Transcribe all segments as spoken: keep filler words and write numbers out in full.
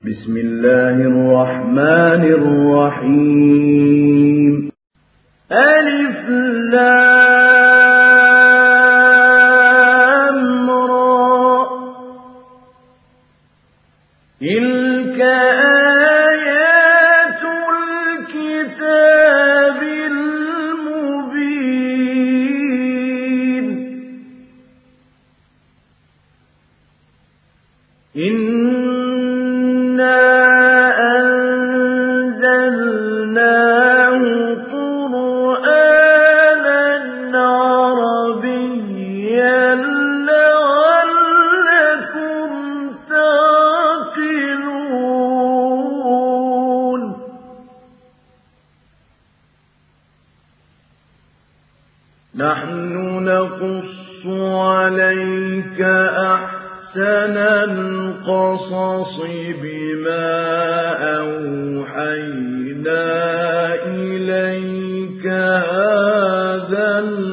بسم الله الرحمن الرحيم. ألف لام را تلك آيات الكتاب المبين. إنا أنزلناه قرآنا عربيا لعلكم تعقلون. نحن نقص عليك أحسن القصص بما أوحينا إليك هذا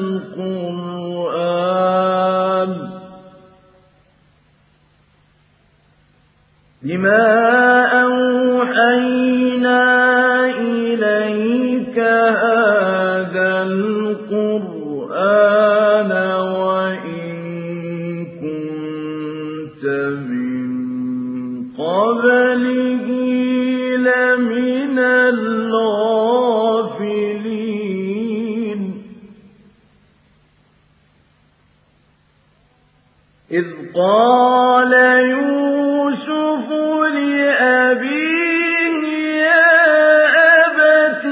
القرآن بما أوحينا إليك هذا القرآن وإن كنت من قبله لمن الغافلين. إذ قال يوسف لأبيه يا أبت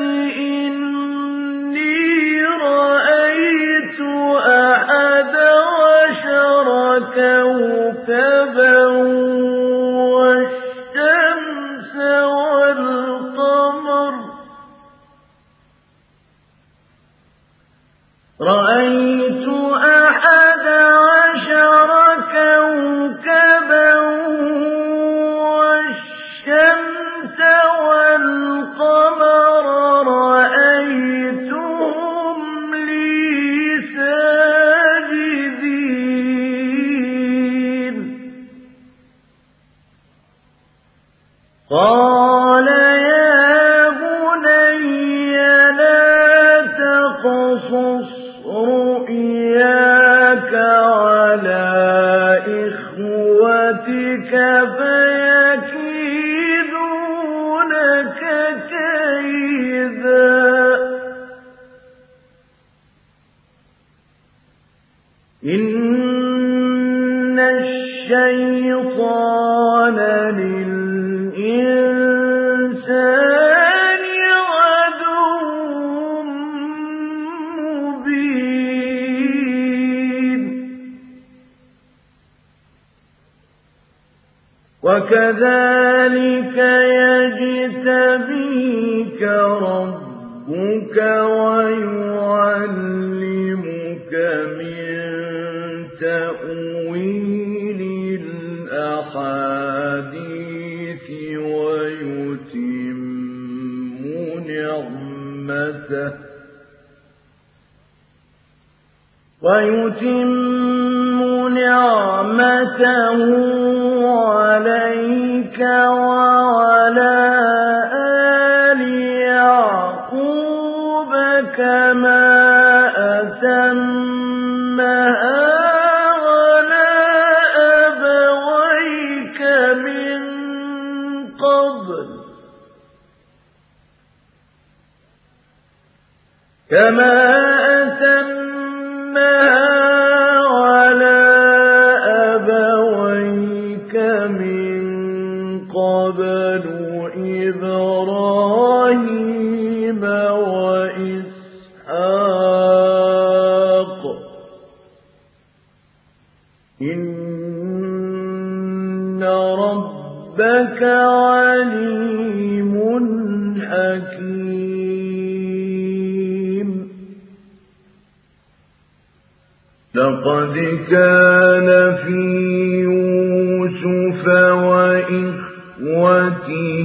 إني رأيت أحد عشر كوكبا والشمس والقمر رأيت أحد عشر كوكبا والشمس والقمر رأيتهم لي ساجدين. قال يا بني لا تقصص رؤياك على إخوتك فيكيدوا لك كيدا. إن الشيطان للإنسان عدو مبين. وكذلك يجتبيك ربك ويعلمك من تأويل الأحاديث ويتم نعمته ويتم نعمته عليك وعلى آل يعقوب كما أتمها على أبويك من قبل كما أتمها على أبويك من قبل إبراهيم وإسحاق إن ربك عليم حكيم. لقد كان في يوسف وإخوته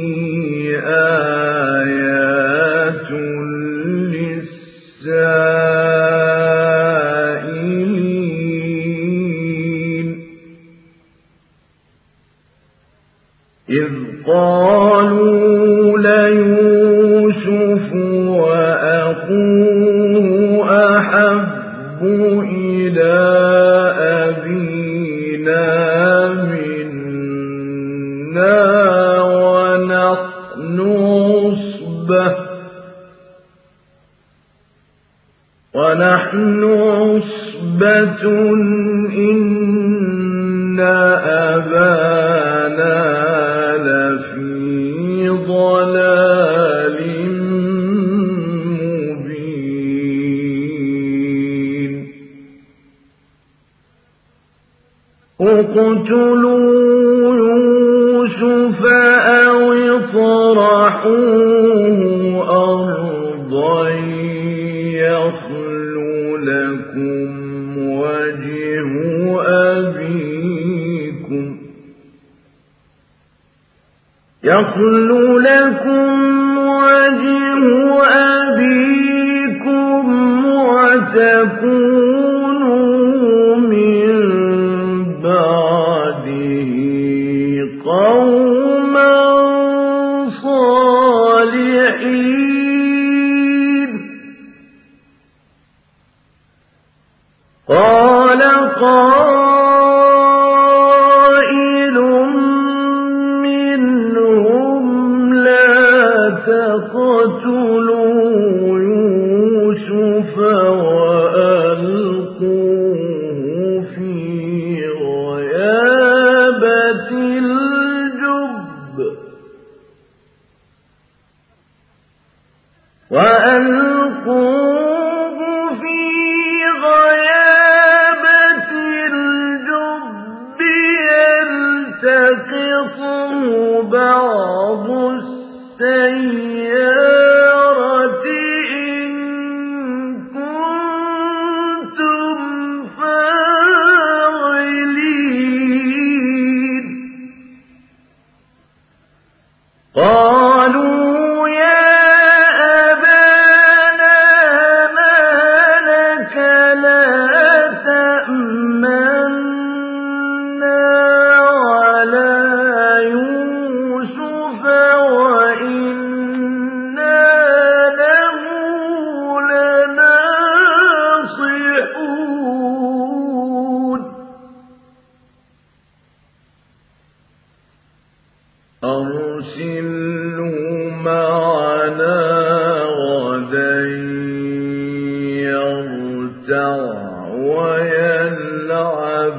آيات للسائلين. إذ قالوا ليوسف وأخوه أحب إلى أبينا منا ونحن عصبة ونحن عصبة إن أبانا لفي ضلال مبين اقتلوا يوسف أو اطرحوه أرضا يخل لكم وجه أبيكم يخل لكم وجه أبيكم وتكونوا من بعده قوما صالحين قال قائل منهم لا تقتلوا يوسف وألقوه في غيابة الجب وألقوه في غيابة الجب يلتقطه بعض السيارة إن كنتم فاعلين قالوا يا أبانا ما لك لا تأمنا على يوسف وإنا له لناصحون أرسله معنا غدا يرتع ويلعب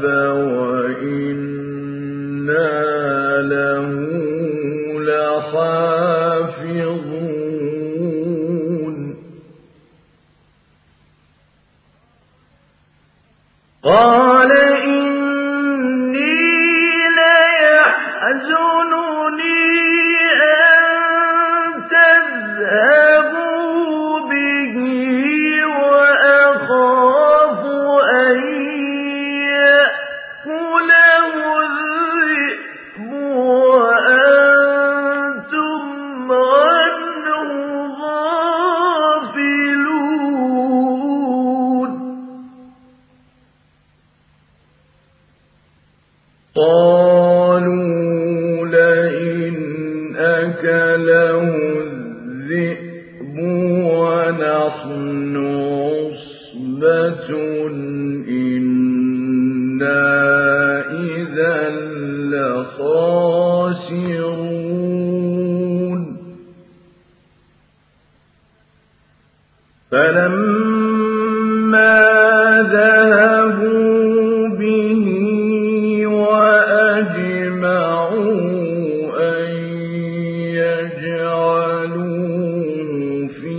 وإنا له لحافظون قال إني ليحزنني أن تذهبوا به وأخاف أن يأكله الذئب وأنتم عنه غافلون قالوا لئن أكله الذئب ونحن عصبة إنا إذا لخاسرون فلما ذهبوا به وأجمعوا أن يجعلوه في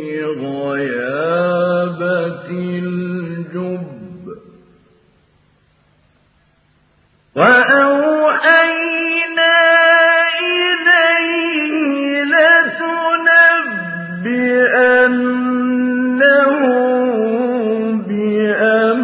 غيابة الجب وأوحينا إليه لتنبئنهم بأمرهم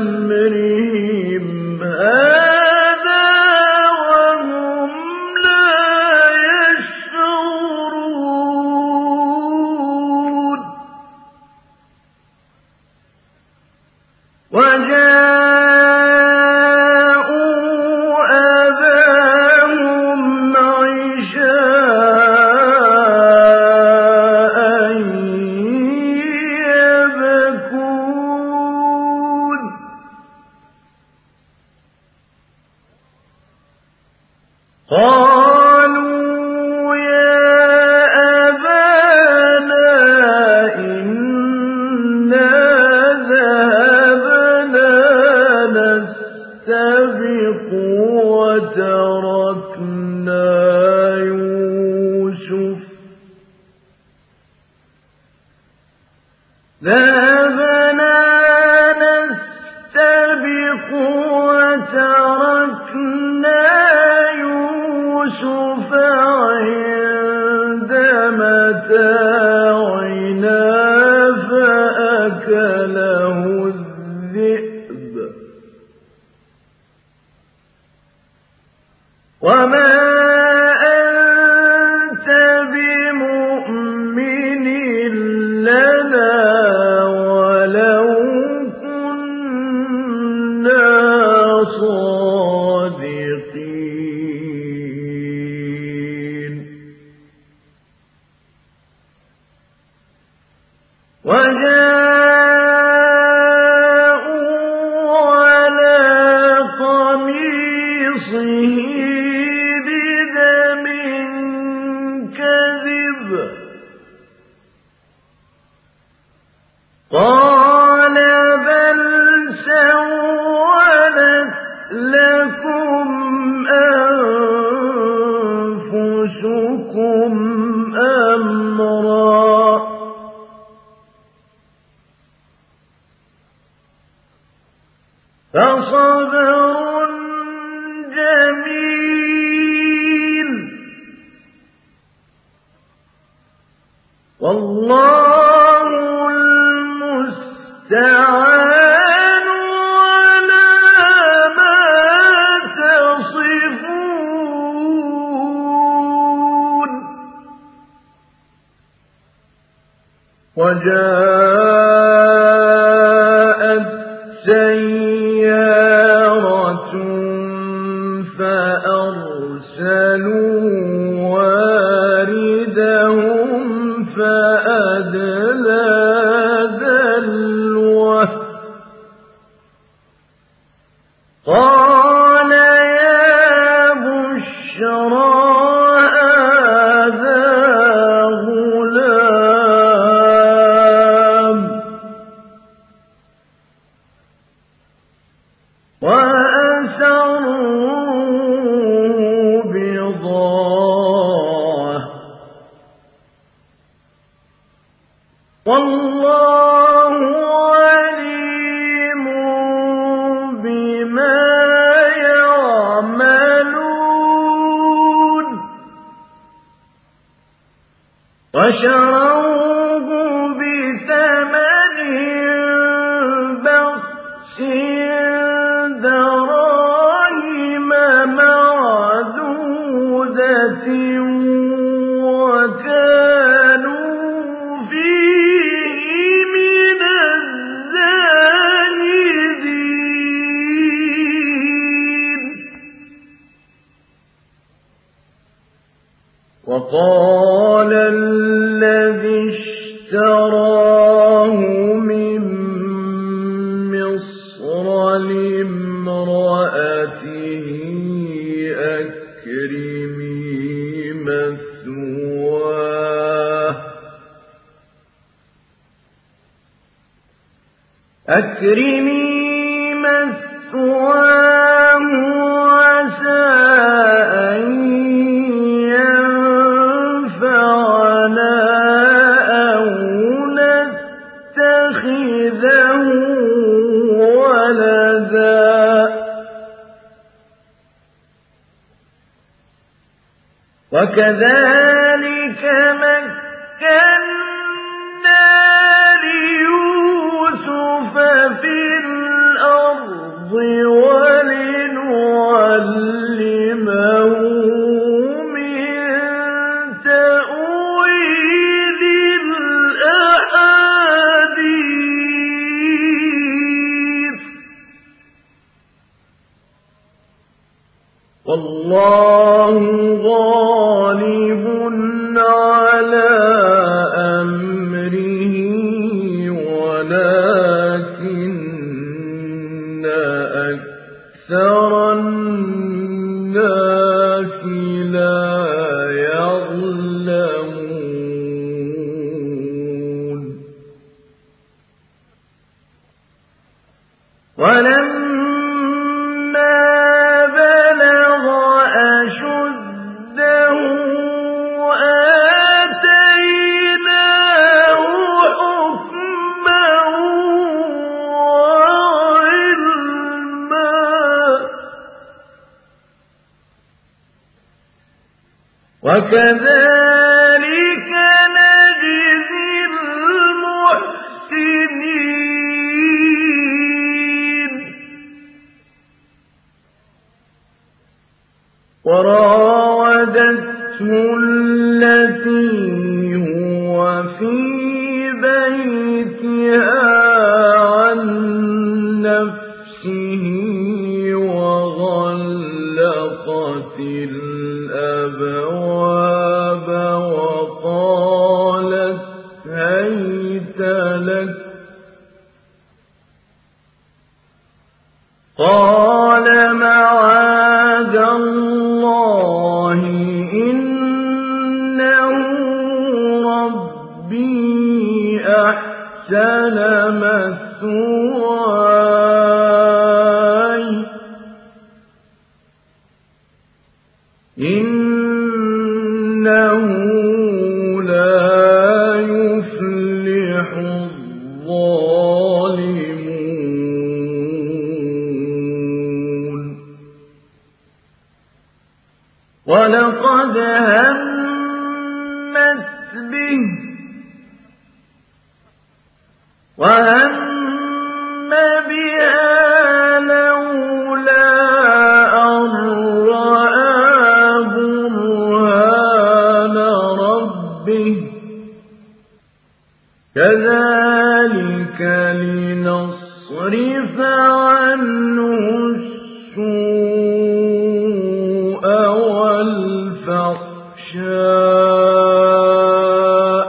قال بل سولت لكم أنفسكم أمرا فصبر جميل والله المستعان على ما تصفون وجاءت سيارة فأرسلوا واردهم فأدلى دلوه قال يا بشرى هذا غلام وأسروه بضاعة والله عليم بما يعملون وشروه بثمن بخس دراهم معدودة وكانوا فيه من الزاهدين وقال الذي اشتراه من مصر لامرأته أكرمي مثواه أكرمي مثواه عسى أن ينفعنا أو نتخذه ولدا وكذلك مكنا ليوسف في الأرض ولنعلمه من تأويل الأحاديث والله غالب على أمره ولكن أكثر الناس لا يعلمون ولما بلغ أشده آتيناه حكما وعلما وكذلك نجزي المحسنين وراودته التي هو في بيتها عن نفسه وغلقت الأبواب وقالت هيت لك قال معاذ الله إنه ربي أحسن أحسن مثواي إنه لا يفلح الظالمون ولقد همت به وهم بها لولا أن رأى برهان ربه كذلك لنصرف عنه السوء والفحشاء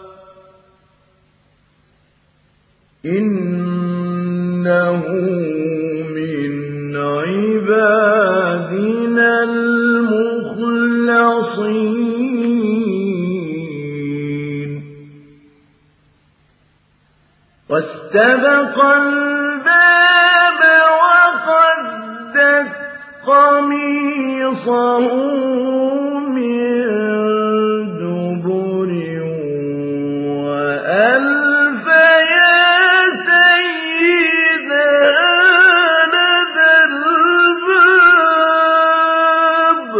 إنه من عبادنا المخلصين واستبق الباب وقدت قميصه من دبر وألف يا سيدها لدى الباب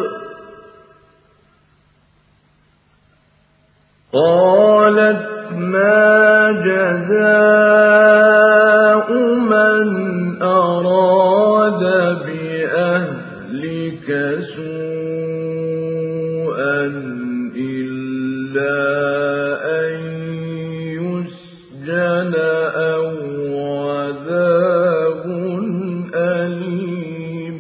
قالت ما جزاء من أراد بأهلك سوءا إلا أن يسجن أو عذاب أليم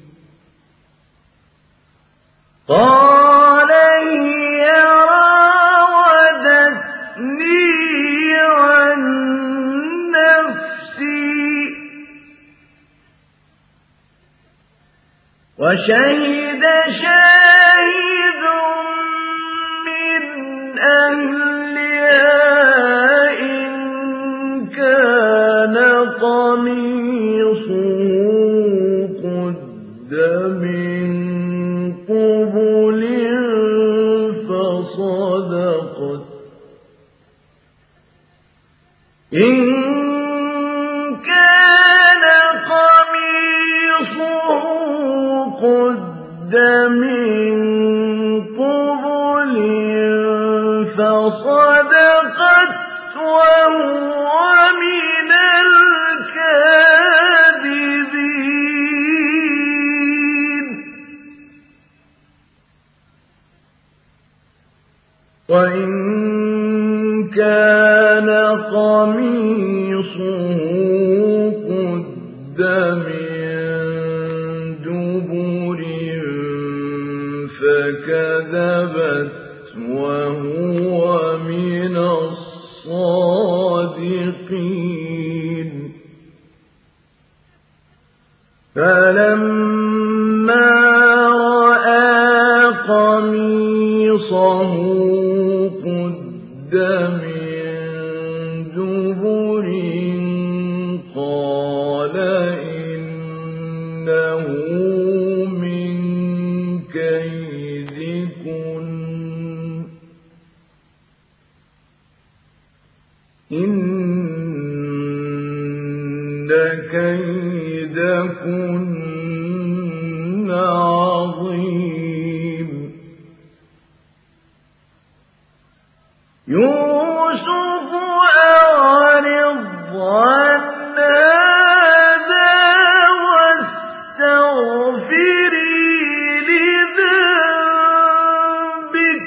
قال هي راودتني عن نفسي وشهد شاهد من أهلها إن كان قميصه قد من قبل فصدقت إن كان قميصه قد من قبل فصدقت وهو من الكاذبين وإن كان قميصه قد من دبر فكذبت وهو من الصادقين فلما رأى قميصه قد من دبر قال إنه من كيدكن إن كيدكن عظيم يوسف أعرض عن هذا واستغفري لذنبك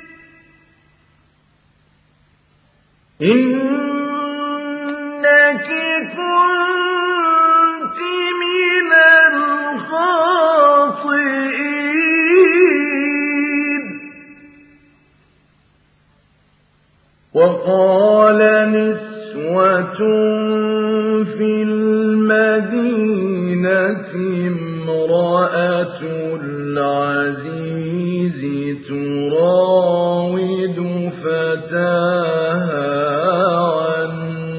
إنك كنت من الخاطئين وقال نسوة في المدينة امرأة العزيز تراود فتاها عن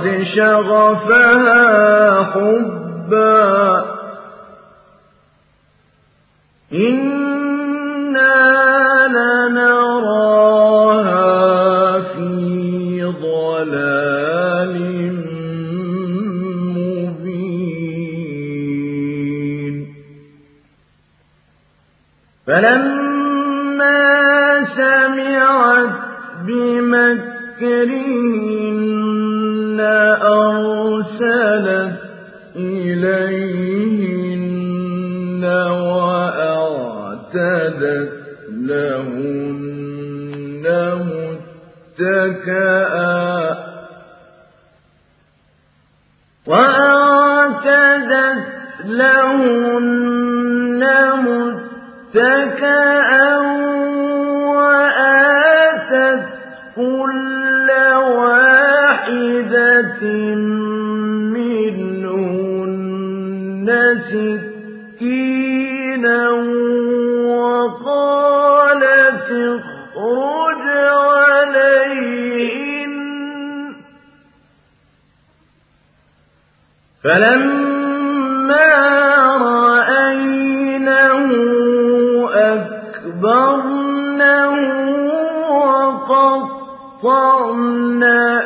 شغفها حبا إنا لنراها في ضلال مبين فلما سمعت بمكرهن أرسلت إليهن وأعتدت لهن متكئا وأعتدت لهن متكئا وآتت كل واحدة منهن سكينا وقالت اخرج عليهن فلما رأينه أكبرنه وقطعن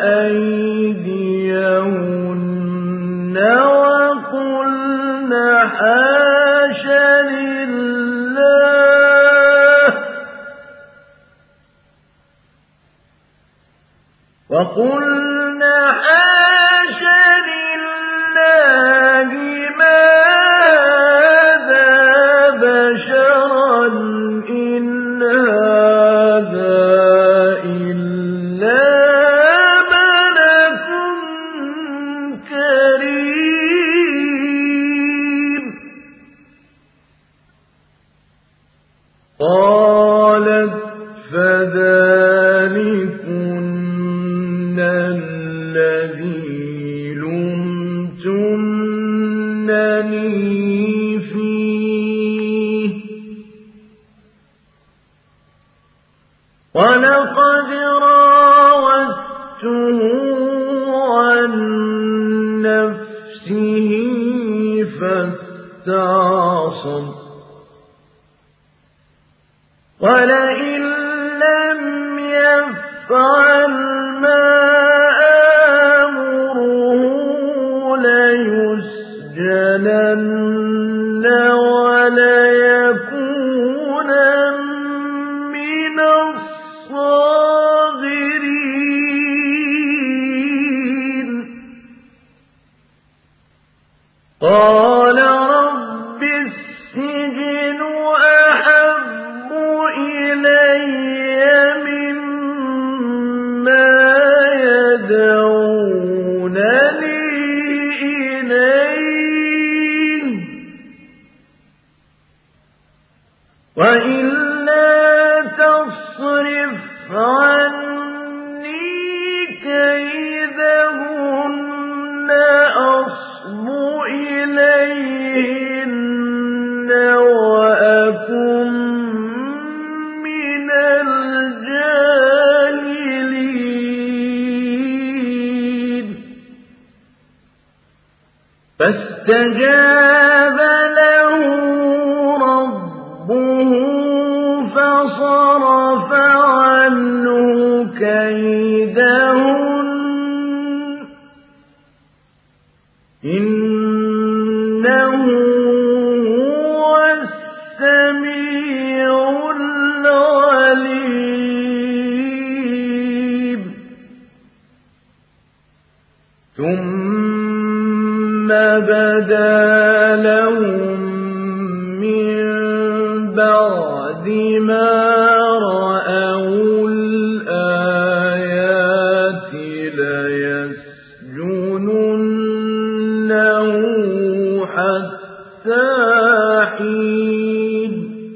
أيديهن وقلن حاش لله وقلن حاش لله ما هذا بشرا إن هذا إلا ملك كريم قالت فذلكن الذي لمتنني فيه ولقد راودته عن نفسه فاستعصم ولئن لم يفعل ما آمره ليسجنن وليكونن من الصاغرين قال رب السجن أحب إلي مما يدعونني إليه وإلا تصرف عني كيدهن أصب إليهن وأكن من الجاهلين فاستجاب له ربه فصرف عنه كيدهن إنه هو السميع العليم ثم بدا لهم من بعد ما رأوا الآيات ليسجننه حتى حين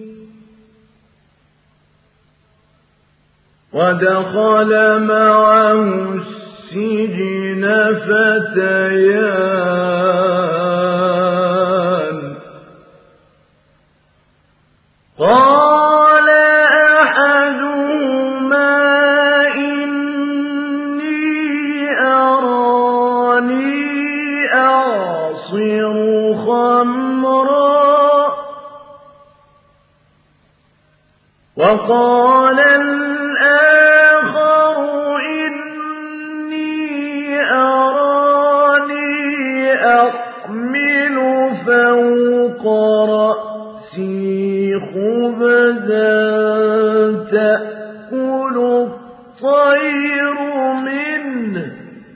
ودخل معه السجن فتيان قال أحدهما إني أراني وقال الآخر إني أراني أحمل فوق رأسي خبزا تأكل الطير منه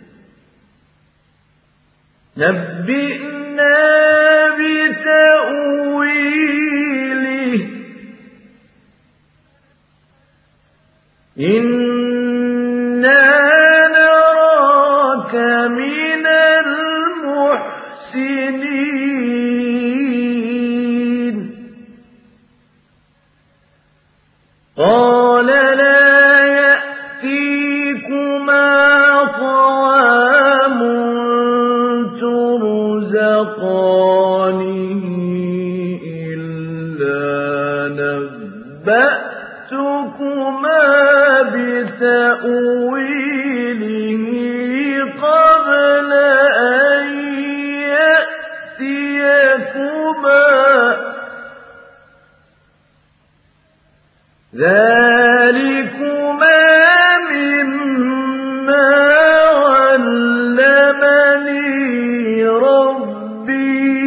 نبئنا بتأويله إنا نراك من المحسنين قال لا يأتيكما طعام ترزقانه إلا نبأتكما بتأويله قبل أن يأتيكما ذلكما مما علمني ربي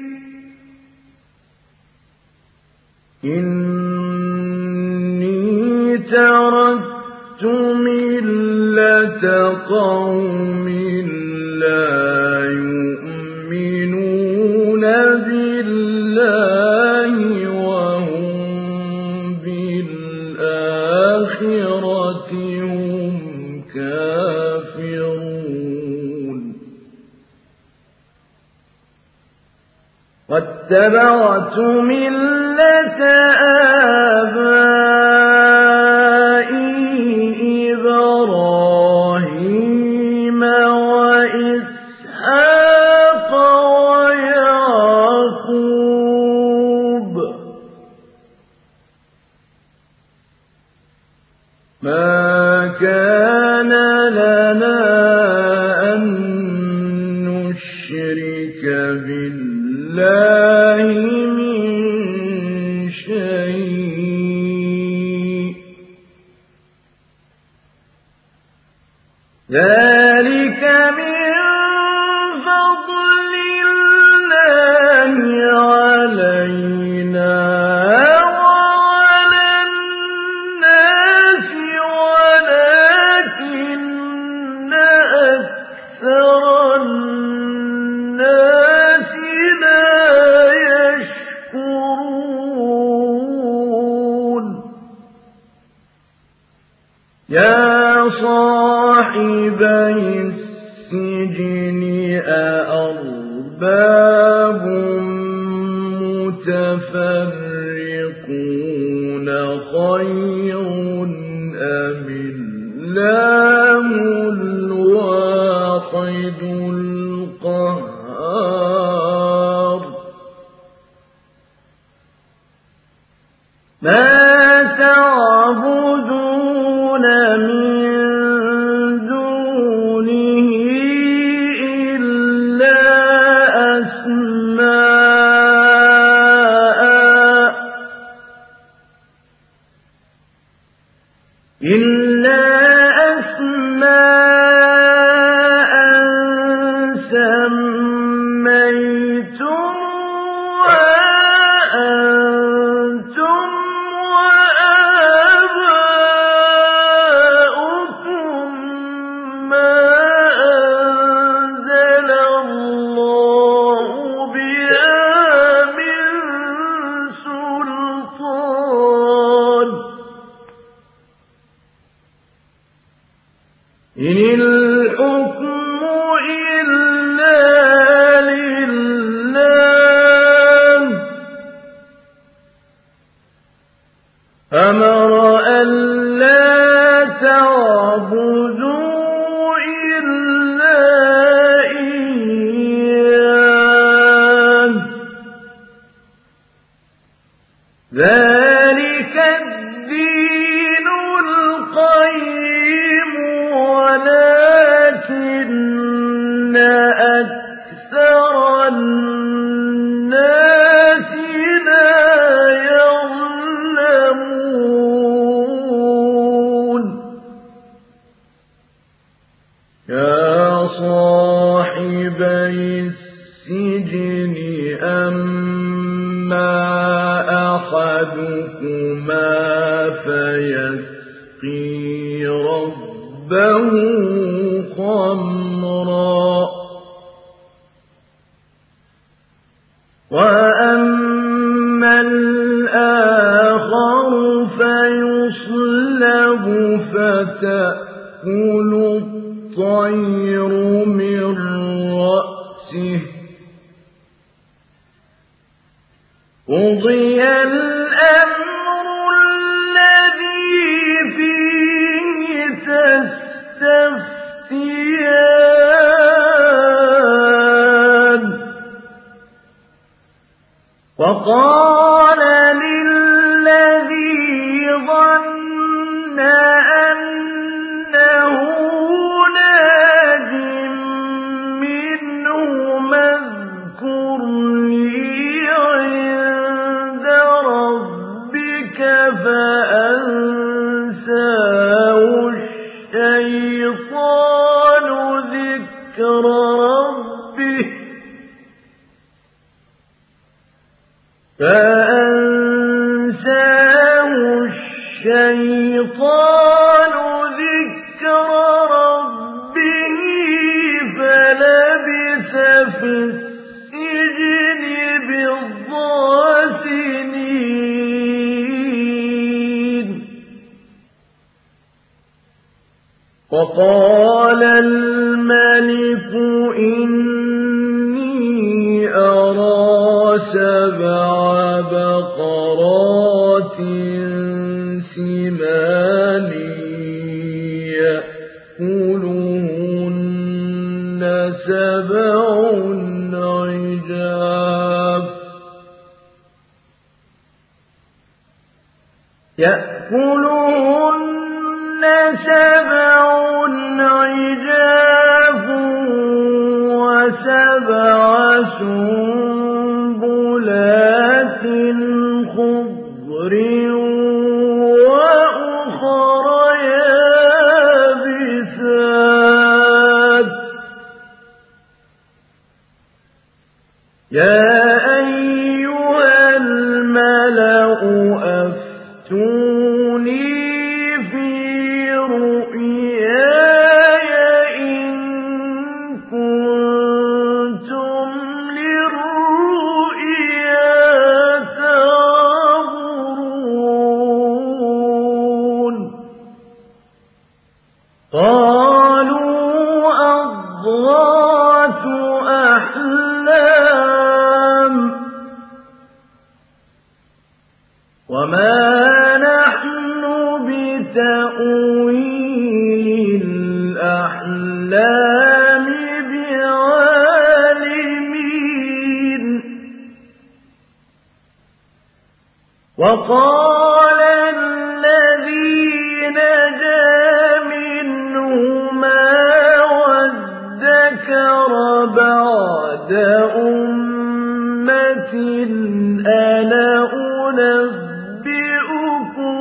إني تركت ملة قوم لا يؤمنون بالله وهم بالآخرة هم كافرون واتبعت ملة آبائي إبراهيم وإسحاق ويعقوب ما كان لنا أن نشرك بالله من شيء ذلك من فضل الله علينا وعلى الناس ولكن أكثر الناس لا يشكرون يا صاحبي السجن أأرباب متفرقون خير أم الله الواحد القهار ما تعبدون من دونه إلا أسماء إلا أسماء سميتموها أنتم وآباؤكم ما أنزل الله بها من سلطان إن الحكم إلا لله أمر ألا تعبدوا إلا إياه ذلك الدين القيم ولكن أكثر الناس لا يعلمون أحدكما فيسقي ربه خمرا وأما الآخر فيصلب فتأكل الطير من رأسه قضي الأمر الذي فيه تستفتيان وقال للذي ظن أنه ناج منهما اذكرني عند ربك فأنساه الشيطان ذكر ربه فأنساه الشيطان ذكر ربه فلبث في السجن بضع سنين وقال الملك إني أرى سبع بقرات سمان يأكلهن سبع عجاف يأكلهن سبع عجاف وسبع سنبلات خضر وأخر يابسات يا أيها الملأ أفتوني في رؤياي إن كنتم للرؤيا تعبرون قالوا أضغاث أحلام وما نحن بتأويل الأحلام بعالمين وقال الذي نجا منهما وادكر بعد أمة أنا أنبئكم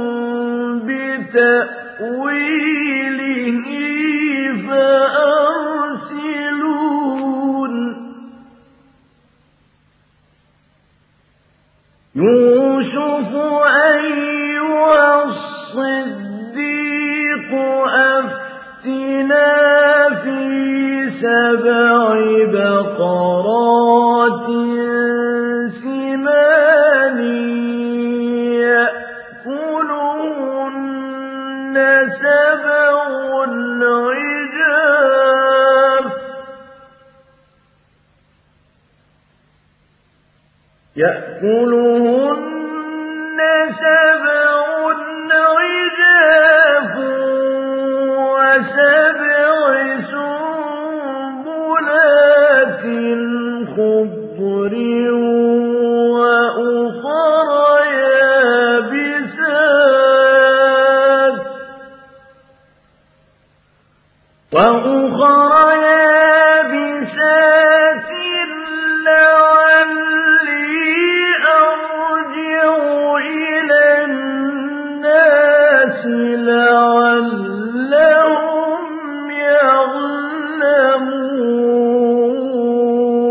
بتأويله فأرسلون يوسف أيها الصديق أفتنا في سبع بقرات سمان يأكلهن سبع عجاف يأكلهن سبع عجاف وسبع سنبلات خضر وأخر يابسات وأخر يابسات لعلي أرجع إلى الناس لعلهم يعلمون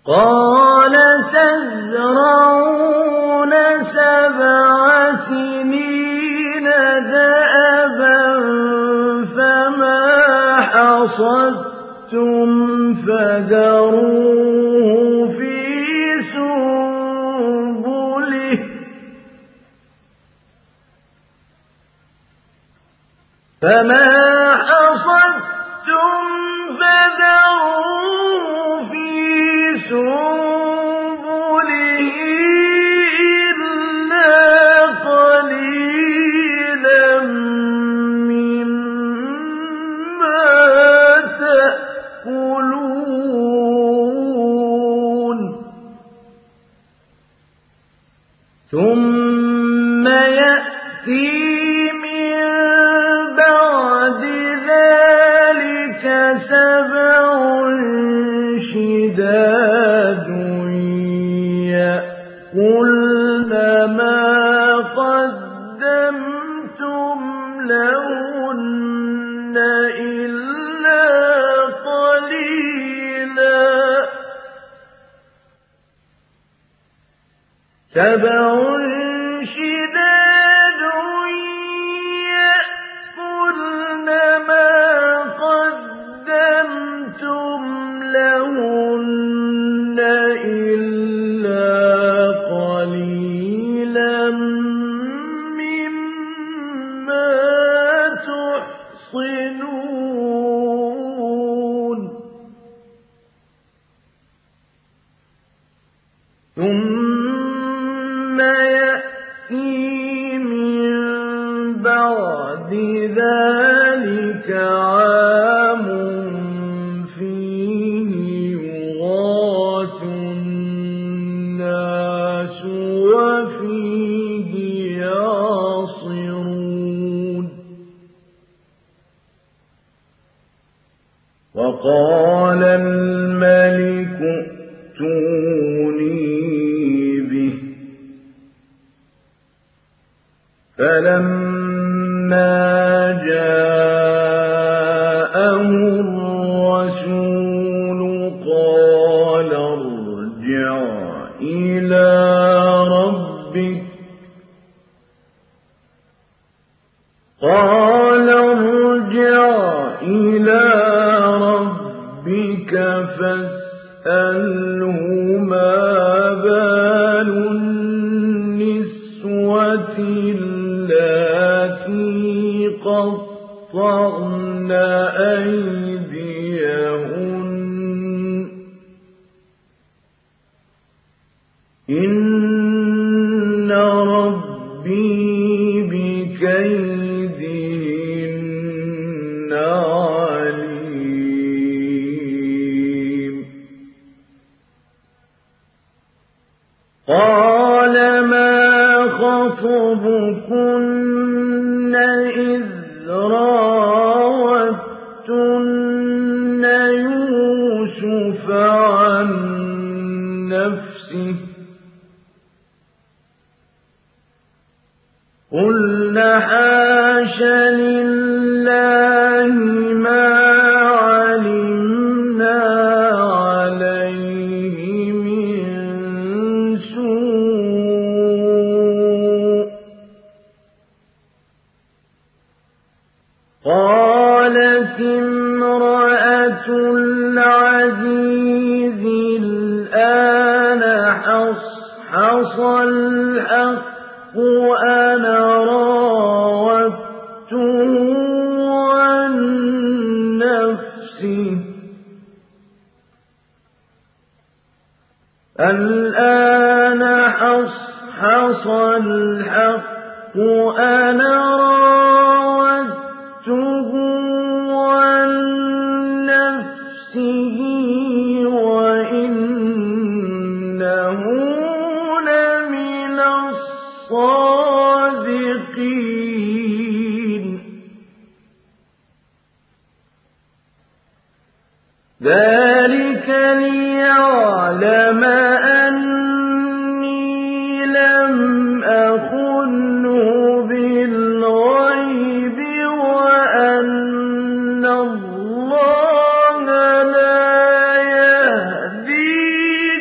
قال تزرعون سبع سنين دأبا فما حصدتم فذروه في سنبله فما حصدتم فذروه في سنبله إلا قليلا مما تأكلون ثم يأتي من بعد ذلك سبع شداد يأكلن ما قدمتم لهن إلا قليلا سبع شداد يأكلن ما قدمتم لهن إلا قليلا مما تحصنون ثم يأتي من بعد ذلك عام فيه يغاث الناس وفيه يعصرون وقال الملك ائتوني به فلما جاءه الرسول قال ارجع إلى ربك قال ارجع إلى ربك فاسأله ما بال النسوة اللاتي قطعن أيديهن إن ربي بكيدهن عليم قال ما خطبكن إذ راوتن يوسف عن نفسه قلنا حاش لله ما علمنا عليه من سوء قالت امرأة العزيز الآن حصحص الحق أنا راودته عن نفسه الآن حصحص الحق أنا راودته عن نفسه وإنه لمن الصادقين ذلك ليعلم أني لم أخنه بالغيب وأن الله لا يهدي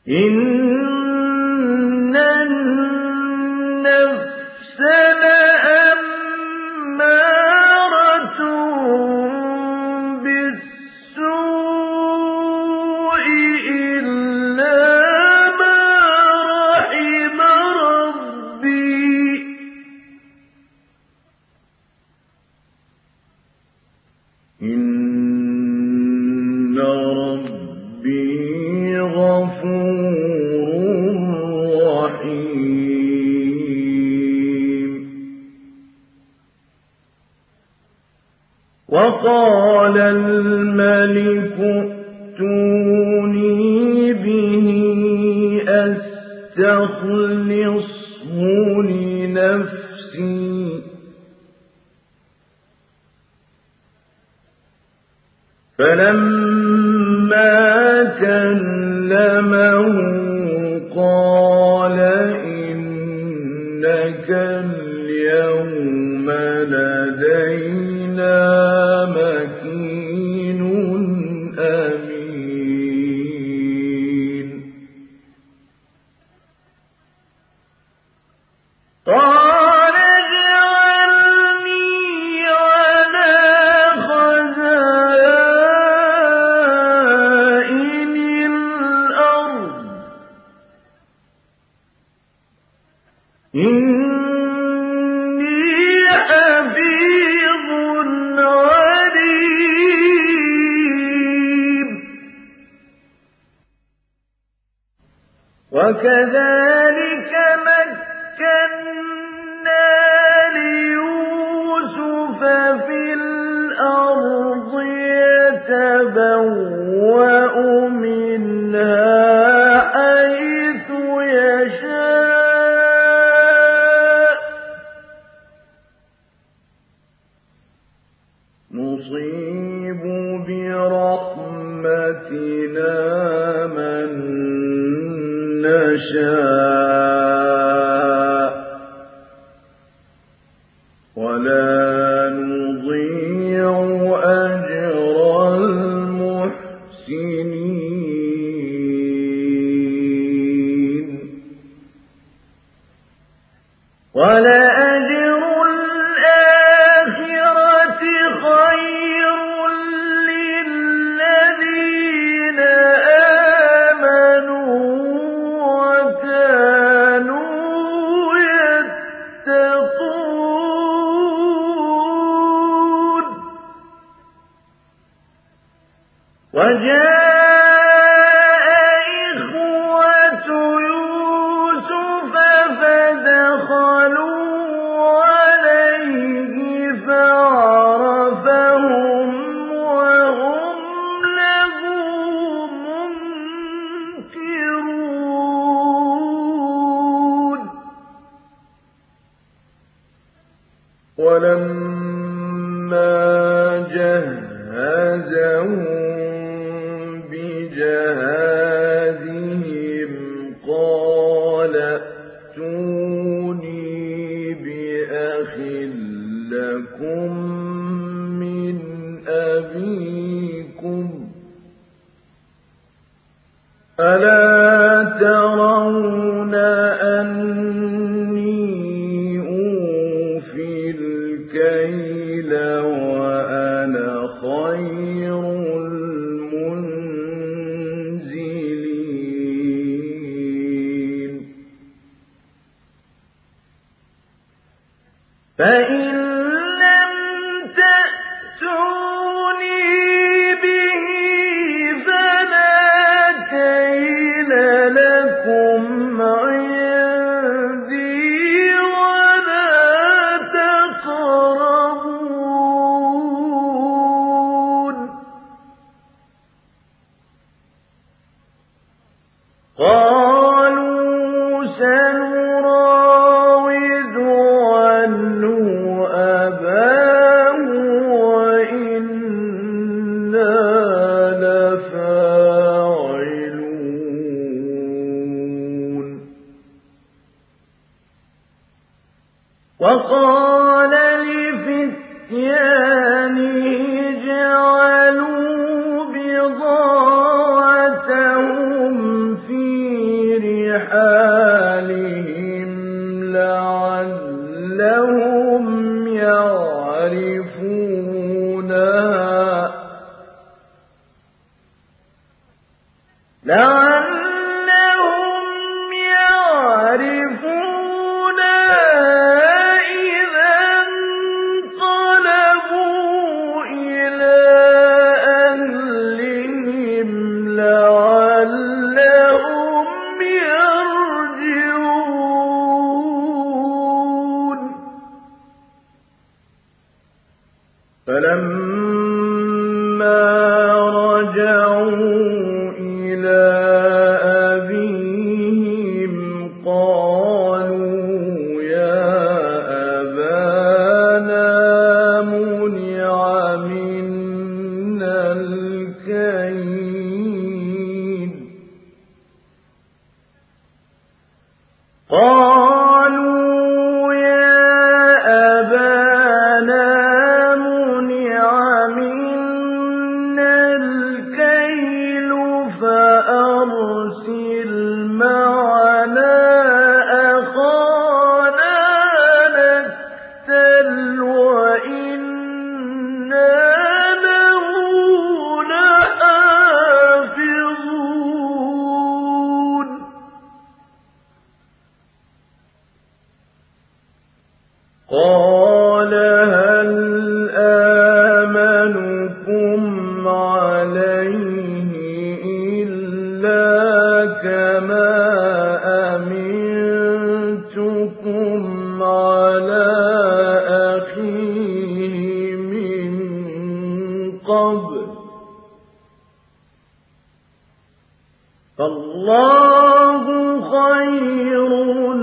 إن النفس لأمارة بالسوء إلا ما رحم ربي إن ربي غفور رحيم. وقال الملك ائتوني به أستخلصه لنفسي فلما كلمه قال إنك اليوم لدينا مكين أمين. قال اجعلني على خزائن الأرض إني حفيظ عليم. وكذلك مكنا ليوسف في الأرض يتبوأ منها حيث يشاء نصيب برحمتنا من نشاء ولا نضيع أجر المحسنين. ولأجر الآخرة خير للذين آمنوا وكانوا يتقون. وجاء إخوة يوسف فدخلوا عليه فعرفهم وهم له منكرون. ولما جهزهم بجهازهم قال ائتوني بأخ لكم من أبيكم ألا ترون أني أوفي الكيل وأنا خير المنزلين. فإن لم تأتوني به فلا كيل لكم عندي ولا تقربون. قالوا سنراود عنه أباه وإنا لفاعلون. وقال لفتيانه اجعلوا بضاعتهم في يعرفونها لعلهم يعرفونها إذا انقلبوا إلى أهلهم لعلهم يرجعون فلما رجعوا إلى أبيهم قالوا يا أبانا منع منا الكيل قالوا يا أبانا منع منا الكيل فأرسل معنا أخانا نكتل وإنا له لحافظون قال هل آمنكم عليه إلا كما أمنتكم على أخيه من قبل فالله خير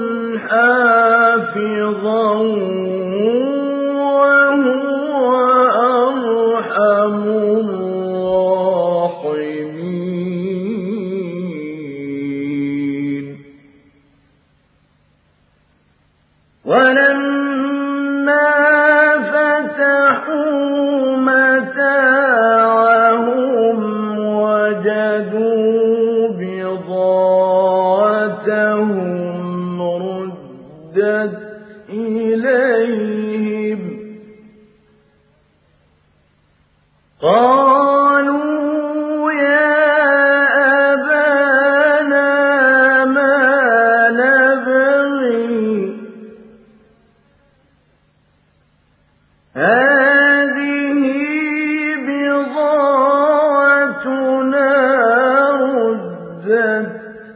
حافظا وهو أرحم الراحمين ولما فتحوا متاعهم وجدوا بضاعتهم ردت إليهم قالوا يا أبانا ما نبغي هذه بضاعتنا ردت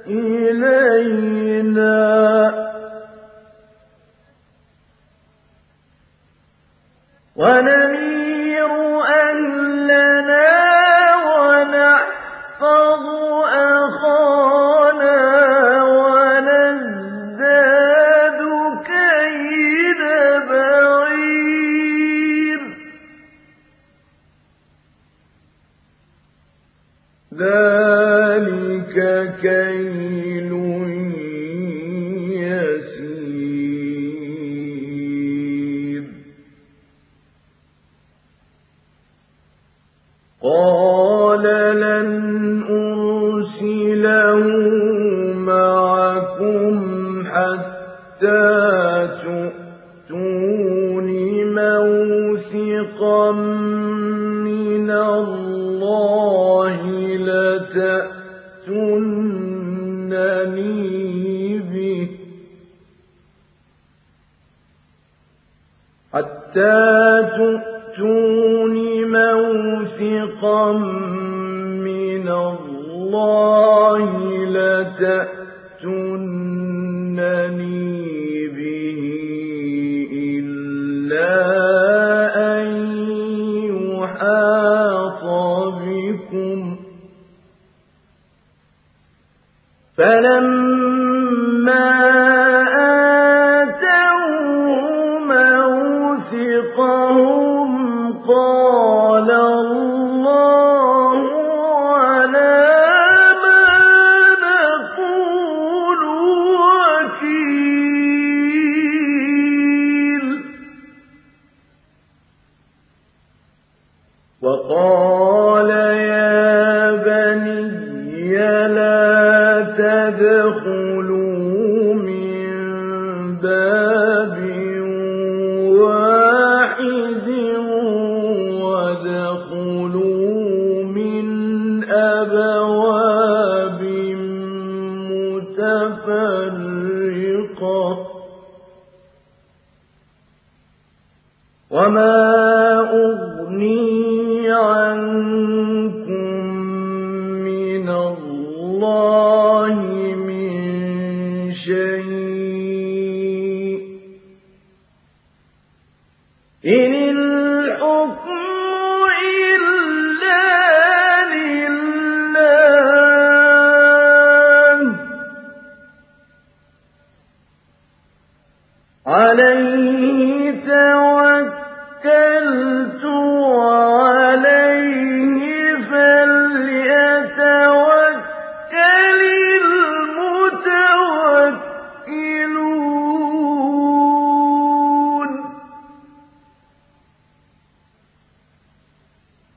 إلينا ونمير أهلنا ونحفظ أخانا ونزداد كيل بعير ذلك كيل يسير قال لن أرسله معكم حتى تؤتون موثقا من الله لتأتونني به حتى تؤتون موثقا من الله لتأتونني به إلا أن يحاط بكم فلما آتوا موثقهم قال الله على ما نقول وكيل وقال يا بني لا تدخلوا من باب واحد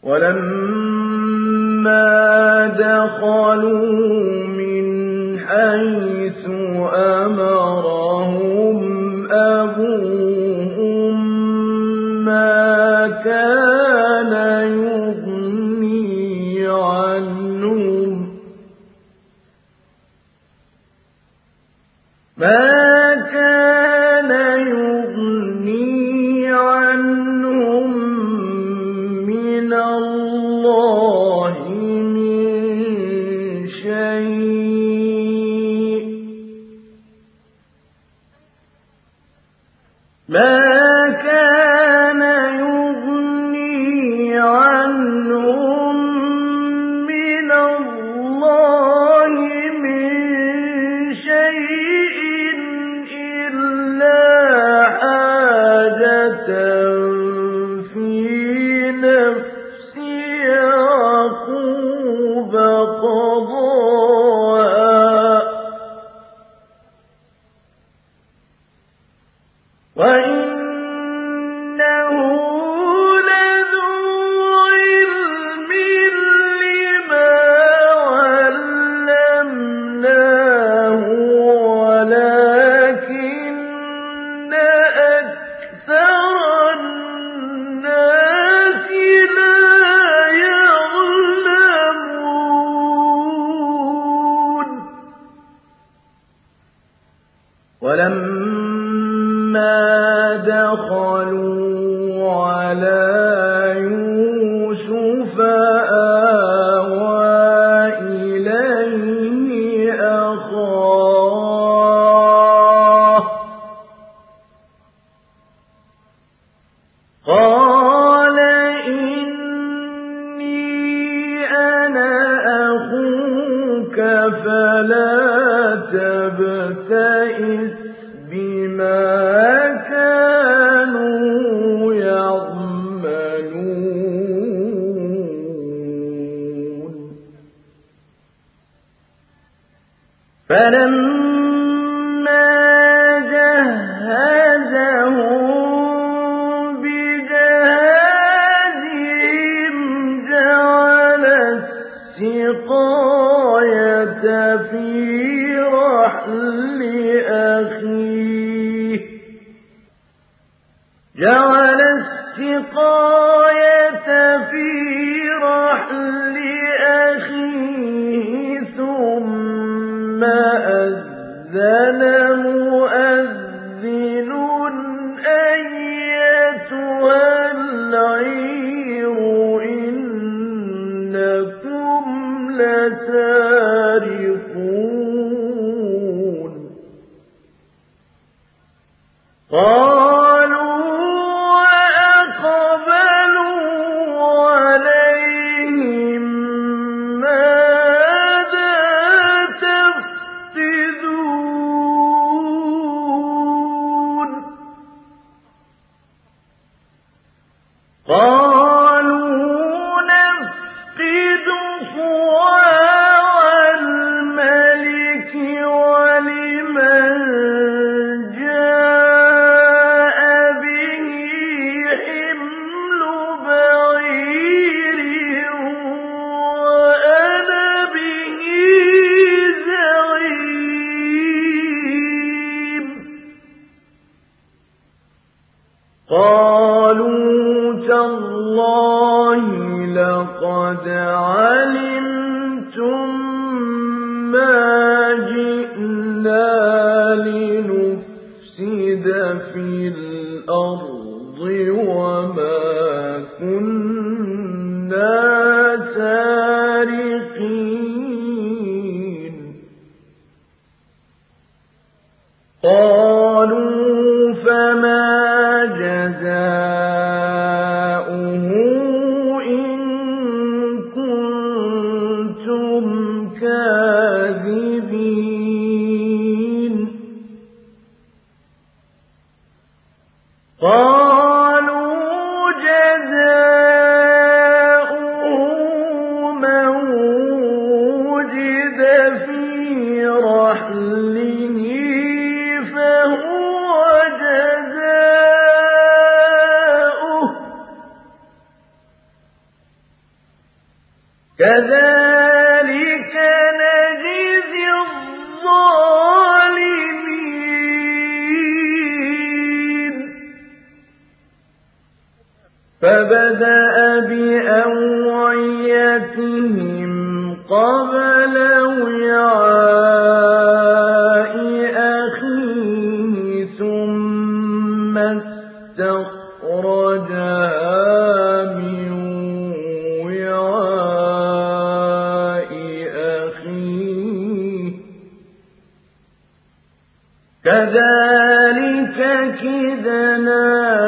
ولما دخلوا من حيث أمرهم أبوهم ما كان يغني عنهم ما كان يغني عنهم من الله من شيء ما كان يغني عنهم من الله من شيء إلا حاجة في نفس يعقوب قضاها وإنه لذو علم لما علمناه ولكن أكثر الناس لا يعلمون ولما دخلوا على يوسف آوى إليه أخاه قال إني أنا أخوك فلا تبتئس بما كانوا يعملون فلما جهزهم بجهازهم جعل السقاية في رحل أخيه جعل السقاية في رحل أخيه ثم أذن مؤذن أيتها العير إنكم لسارقون قالوا وأقبلوا عليهم ماذا تفقدون قالوا نفقد صواع الملك ولمن جاء به حمل بعير وأنا به زعيم قالوا تالله لقد علمتم ما جئنا لنفسد في الأرض وما كنا سارقين قالوا فما جزاؤه إن كنتم كاذبين قالوا جزاؤه من وجد في رحله فهو جزاؤه كذلك نجزي الظالمين فبدأ بأوعيتهم قبل وعاء أخيه ثم استخرجها من وعاء أخيه كذلك كدنا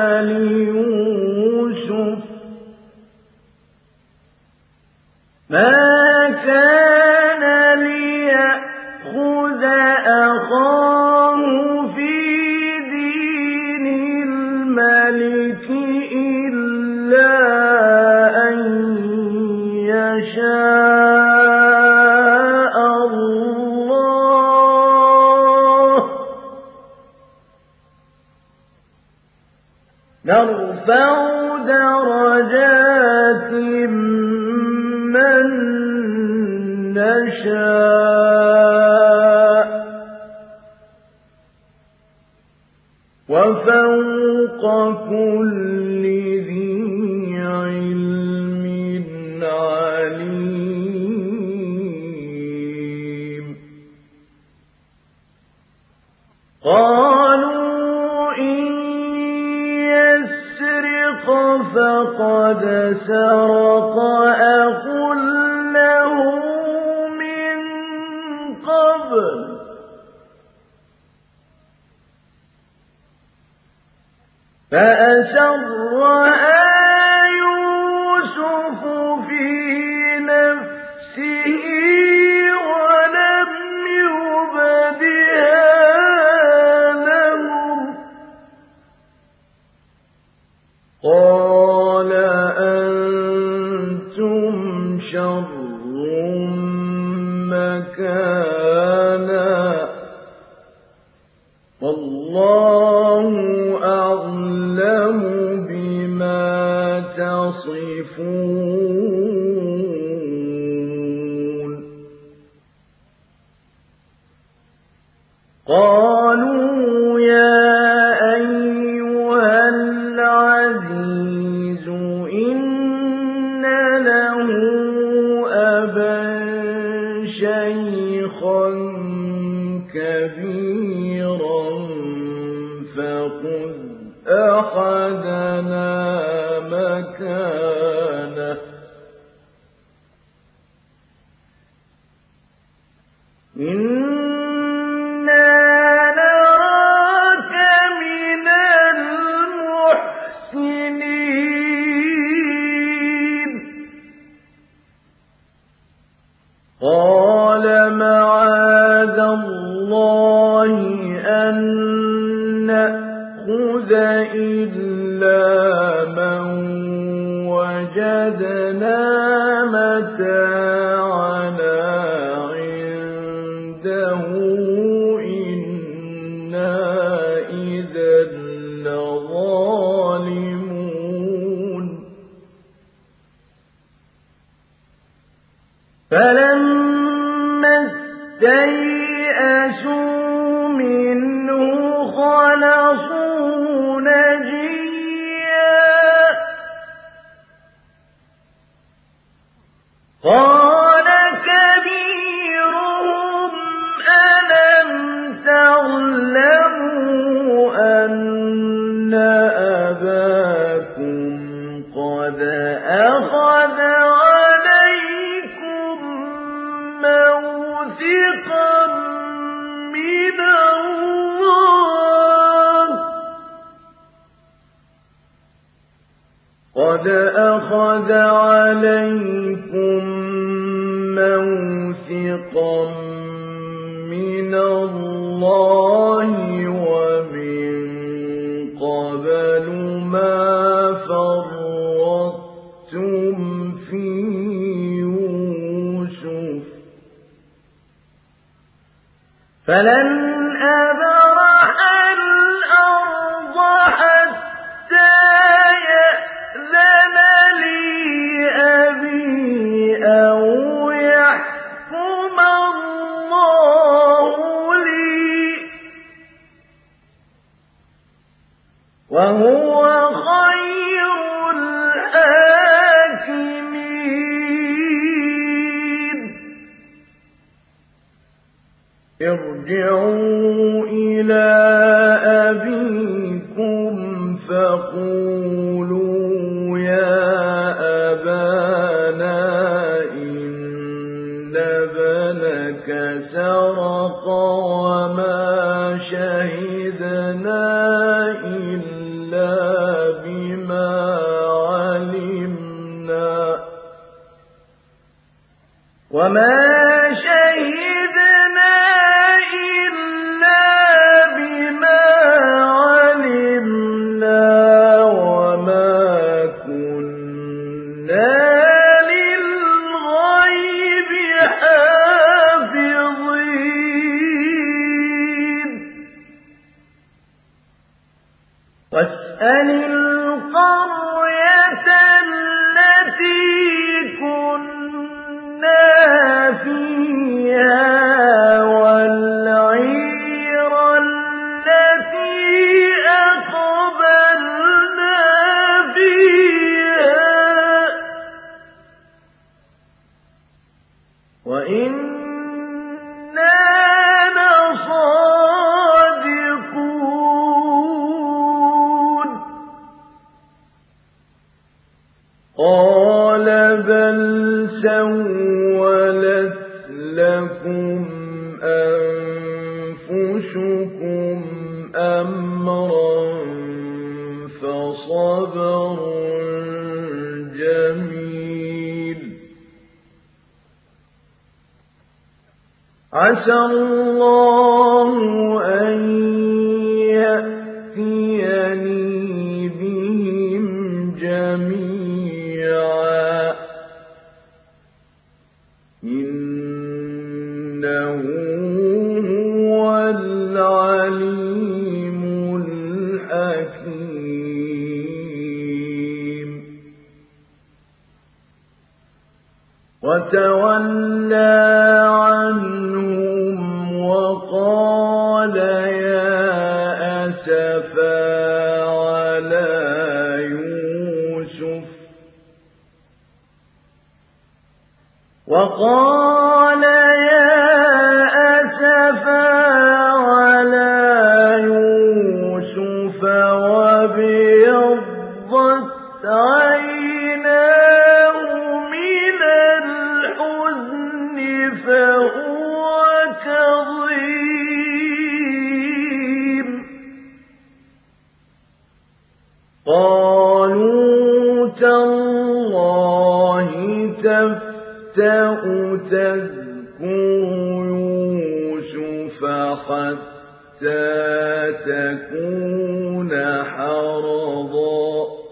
ليوسف ما كان ليأخذ أخاه في دين الملك إلا أن يشاء الله نرفع درجات من نشاء وفوق كل ذي علم عليم قالوا إن يسرق فقد سرق أخ له من قبل فأسرها يوسف في نفسه ولم يبدها لهم قال أنتم شر مكانا والله أعلم بما تصفون قالوا يا أيها العزيز إن له أبا شيخا كبيرا فخذ أحدنا مكانه إنا نراك من المحسنين قال معاذ الله أن نأخذ إلا من وجدنا متاعنا عنده إنا إذا لظالمون فلما استيئسوا منه خلصوا نجيا قال كبيرهم ألم تعلموا أن أباكم قد أخذ عليكم موثقا من الله قد أخذ عليكم موثقا من الله ومن قبل ما فرطتم في يوسف فلن أبرح الأرض حتى يأذن لي أبي أو ارْجِعُوا إِلَىٰ أَبِيكُمْ فَقُولُوا يَا أَبَانَا إِنَّ ابْنَكَ سَرَقَ وَمَا شَهِدْنَا إِلَّا بِمَا عَلِمْنَا وَمَا شَهِدْنَا إِلَّا بِمَا عَلِمْنَا وَمَا كُنَّا لِلْغَيْبِ حَافِظِينَ وَاسْأَلِ الْقَرْيَةَ الَّتِي كُنَّا فِيهَا وَالْعِيرَ الَّتِي أَقْبَلْنَا فِيهَا وَإِنَّا لَصَادِقُونَ قَالَ بَلْ سَوَّلَتْ لَكُمْ أَنفُسُكُمْ أَمْرًا فَصَبْرٌ جَمِيلٌ عَسَى اللَّهُ أَن يَأْتِيَنِي بِهِمْ جَمِيعًا إِنَّهُ هُوَ الْعَلِيمُ الْحَكِيمُ وَتَوَلَّىٰ عَنْهُمْ وَقَالَ يَا أَسَفَىٰ عَلَىٰ يُوسُفَ وَقَالَ يَا أَسَفَىٰ عَلَىٰ يُوسُفَ وَابْيَضَّتْ عَيْنَاهُ مِنَ الْحُزْنِ فَهُوَ كَظِيمٌ قَالُوا تَاللَّهِ تَفْتَأُ تَذْكُرُ يُوسُفَ حَتَّىٰ تَكُونَ حَرَضًا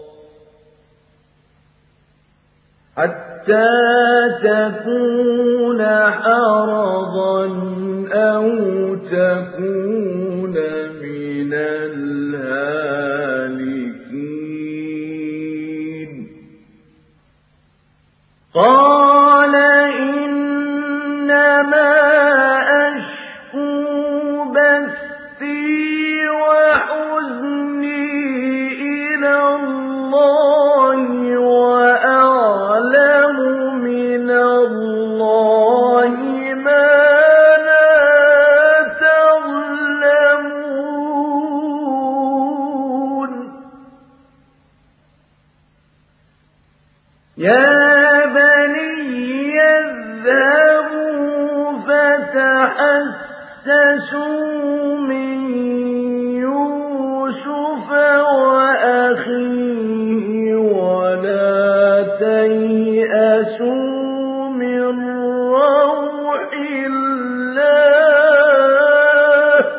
حَتَّىٰ تَكُونَ حَرَضًا أَوْ تَكُونَ مِنَ الْهَالِكِينَ قَالَ إِنَّمَا أَشْكُو بَثِّي وَحُزْنِي إِلَى اللَّهِ وَأَعْلَمُ مِنَ اللَّهِ مَا لَا تَعْلَمُونَ يَا بَنِيَّ اذْهَبُوا فَتَحَسَّسُوا مِن يُوسُفَ وَأَخِيهِ وَلَا تَيْأَسُوا مِن رَّوْحِ اللَّهِ ۖ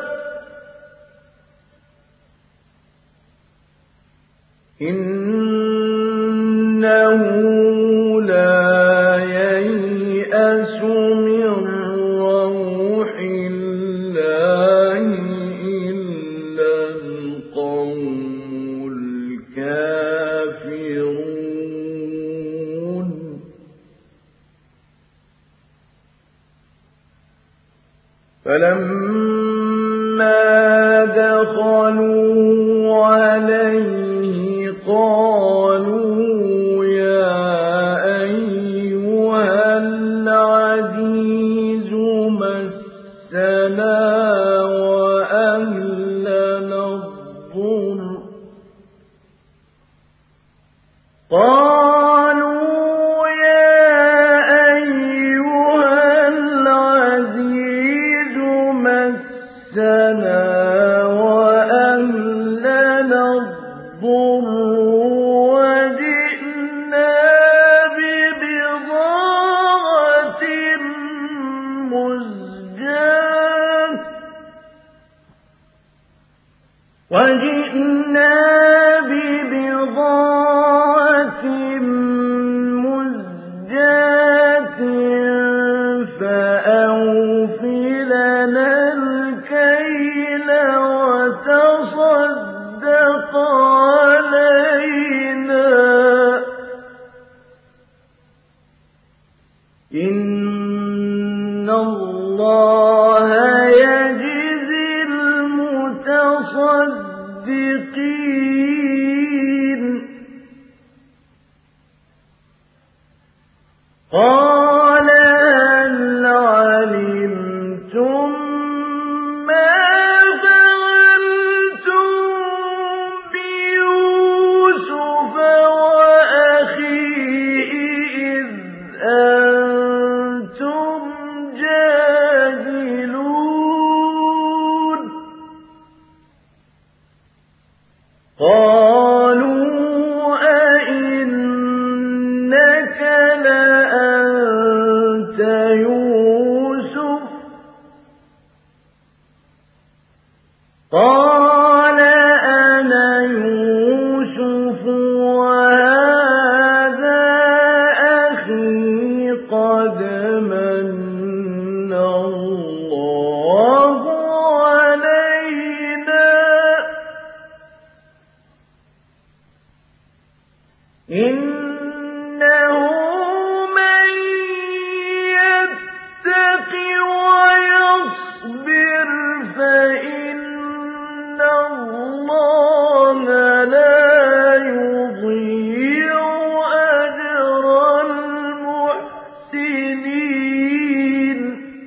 إِنَّهُ لَا يَيْأَسُ مِن رَّوْحِ اللَّهِ إِلَّا الْقَوْمُ الْكَافِرُونَ فَلَمَّا دَخَلُوا عَلَيْهِ قَالُوا يَا أَيُّهَا الْعَزِيزُ مَسَّنَا وَجِئْنَا بِبِضَاعَةٍ مُزْجَاةٍ فَأَوْفِ لَنَا الْكَيْلَ وَتَصَدَّقْ عَلَيْنَا إِنَّ اللَّهَ يَجْزِي الْمُتَصَدِّقِينَ. قَالَ هَلْ عَلِمْتُم مَّا فَعَلْتُم بِيُوسُفَ وَأَخِيهِ إِذْ أَنتُمْ جَاهِلُونَ قَالُوا أَإِنَّكَ لَأَنتَ يُوسُفُ قَالَ أَنَا يُوسُفُ وَهَٰذَا أَخِي قَدْ مَنَّ اللَّهُ عَلَيْنَا إِنَّهُ مَن يَتَّقِ وَيَصْبِرْ فَإِنَّ اللَّهَ لَا يُضِيعُ أَجْرَ الْمُحْسِنِينَ.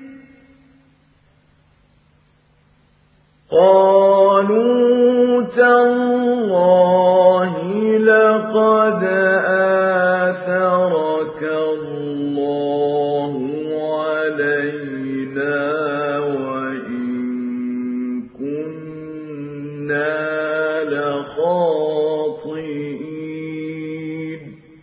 قَالُوا تَاللَّهِ لَقَدْ آثَرَكَ اللَّهُ عَلَيْنَا وَإِن كُنَّا لَخَاطِئِينَ.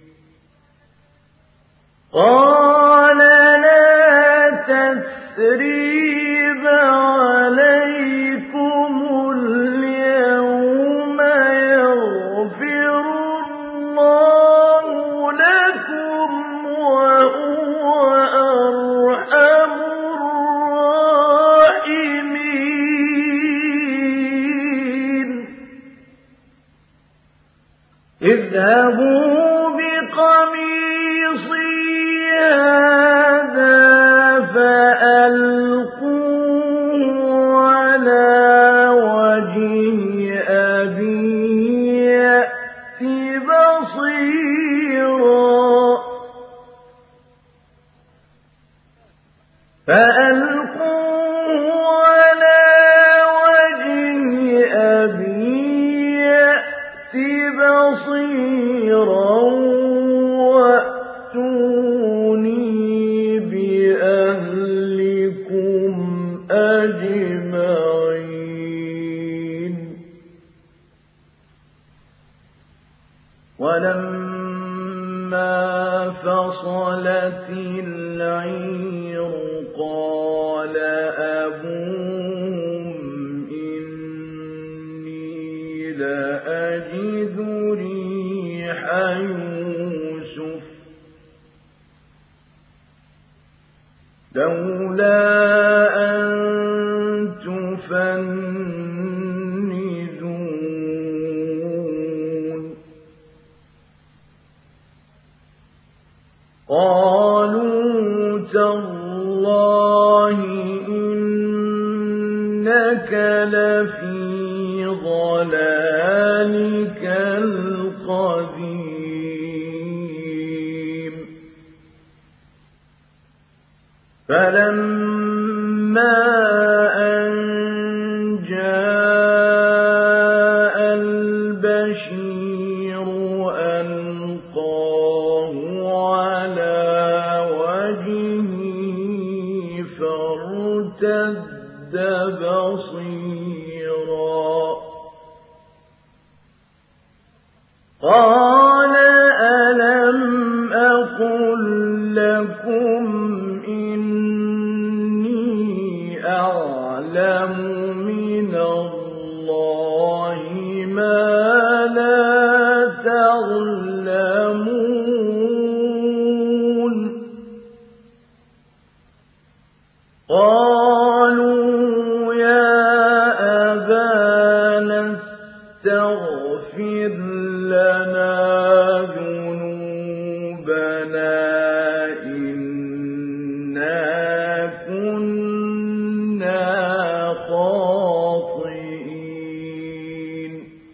قَالَ لَا تَثْرِيبَ عَلَيْكُمُ الْيَوْمَ يَغْفِرُ اللَّهُ لَكُمْ وَهُوَ أَرْحَمُ الرَّاحِمِينَ. اذْهَبُوا بِقَمِيصِي هَٰذَا فَأَلْقُوهُ عَلَىٰ وَجْهِ أَبِي يَأْتِ بَصِيرًا فَأَلْقُوهُ عَلَىٰ وَجْهِ أَبِي يَأْتِ بَصِيرًا وَأْتُونِي بِأَهْلِكُمْ أَجْمَعِينَ. وَلَمَّا فَصَلَتِ الْعِيرُ قَالَ أَبُوهُمْ إِنِّي لَأَجِدُ رِيحَ يُوسُفَ لَوْلَا أَن تُفَنِّدُونِ قَالُوا تَاللَّهِ إِنَّكَ لَفِي ضَلَالِكَ الْقَدِيمِ. فَلَمَّا أَن جَاءَ الْبَشِيرُ أَلْقَاهُ عَلَىٰ وَجْهِهِ فَارْتَدَّ بَصِيرًا قَالَ أَلَمْ أَقُل لَّكُمْ إِنِّي أَعْلَمُ مِنَ اللَّهِ إِنَّا كُنَّا خَاطِئِينَ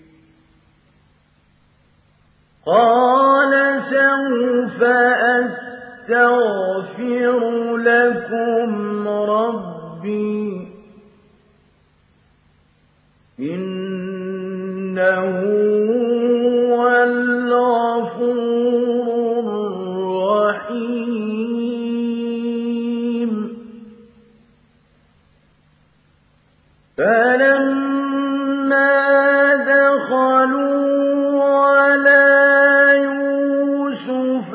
قَالَ سَوْفَ أَسْتَغْفِرُ لَكُمْ رَبِّي إِنَّهُ هُوَ الْغَفُورُ الرَّحِيمُ فَلَمَّا دَخَلُوا عَلَىٰ يُوسُفَ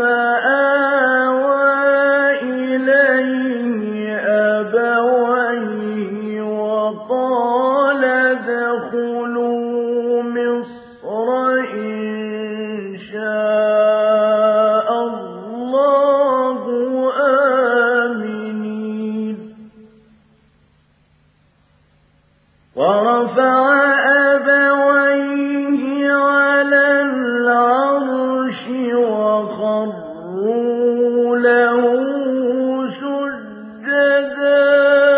آوَىٰ إِلَيْهِ أَبَوَيْهِ وَقَالَ ادْخُلُوا مِصْرَ إِن شَاءَ اللَّهُ آمِنِينَ وَرَفَعَ أَبَوَيْهِ عَلَى الْعَرْشِ وَخَرُّوا لَهُ سُجَّدًا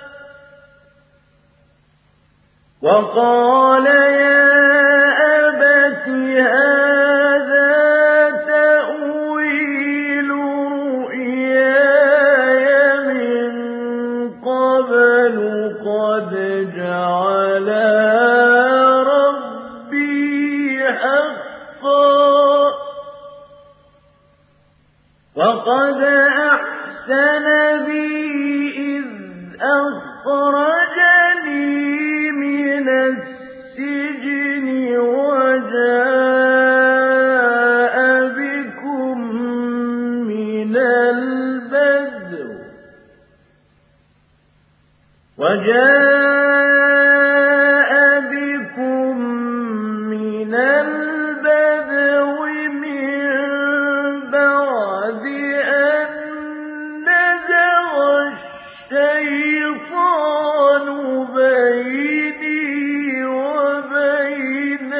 وَقَالَ يَا أَبَتِ هَٰذَا تَأْوِيلُ رُؤْيَايَ مِن قَبْلُ قَدْ جَعَلَهَا رَبِّي حَقًّا وَقَدْ أَحْسَنَ بِي إِذْ أَخْرَجَنِي مِنَ السِّجْنِ وَجَاءَ بِكُم مِّنَ الْبَدْوِ وَجَاءَ بِكُم مِّنَ الْبَدْوِ مِن بَعْدِ أَن نَّزَغَ الشَّيْطَانُ بَيْنِي وَبَيْنَ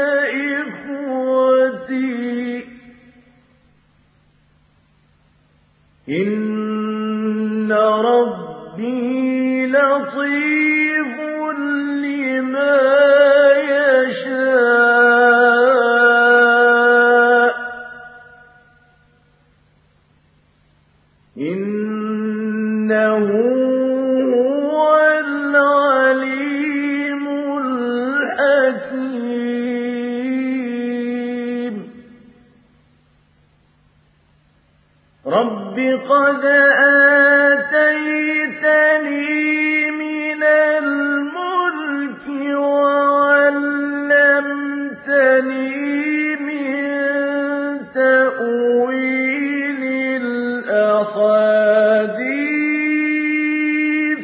إِخْوَتِي إِنَّ رَبِّي لَطِيفٌ لِّمَا يَشَاءُ إِنَّهُ هُوَ الْعَلِيمُ الْحَكِيمُ رَبِّ قَدْ آتَيْتَنِي مِنَ الْمُلْكِ وَعَلَّمْتَنِي مِن تَأْوِيلِ الْأَحَادِيثِ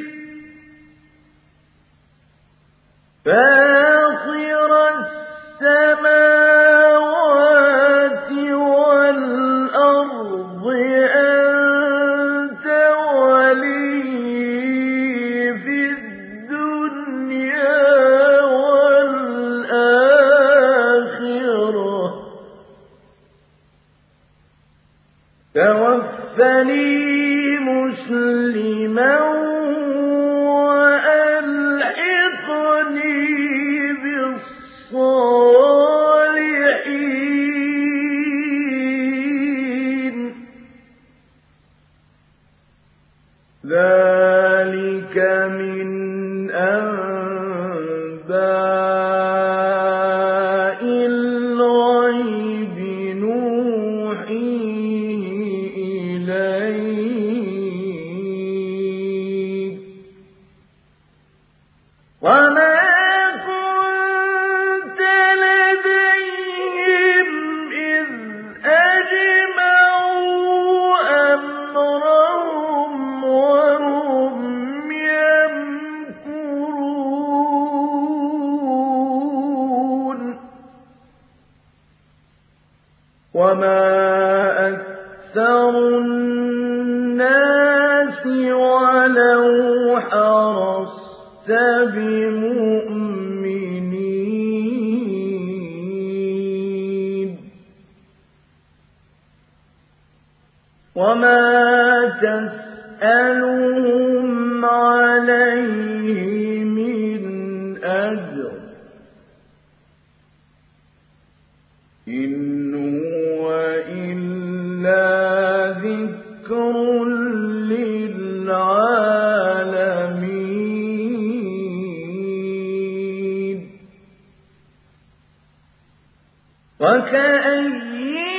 فَاطِرَ السَّمَاوَاتِ وَالْأَرْضِ أَنتَ وَلِيِّي فِي الدُّنْيَا وَالْآخِرَةِ تَوَفَّنِي مُسْلِمًا وَأَلْحِقْنِي بِالصَّالِحِينَ ذَلِكَ مِنْ أَنبَاءِ الْغَيْبِ نُوحِيهِ إِلَيْكَ وَمَا كُنتَ لَدَيْهِمْ إِذْ أَجْمَعُوا أَمْرَهُمْ وَهُمْ يَمْكُرُونَ وَمَا أَكْثَرُ النَّاسِ وَلَوْ حَرَصْتَ بِمُؤْمِنِينَ وما تسألهم عليه من أجر إن هو إلا ذكر للعالمين وكأين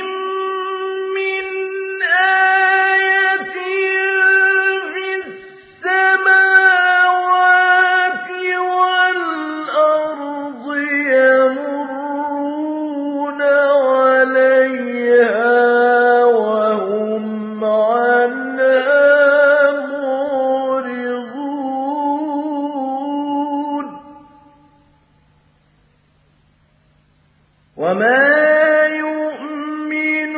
وما يؤمن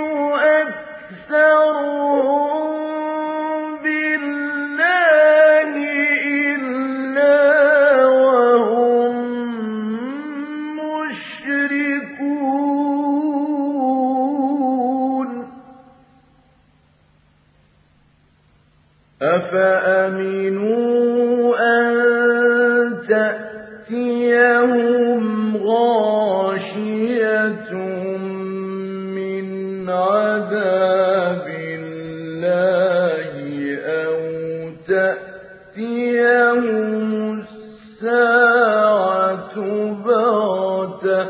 أكثرهم بالله إلا وهم مشركون أفأمنوا أن تأتيهم غاشية من عذاب الله أو تأتيهم الساعة بغتة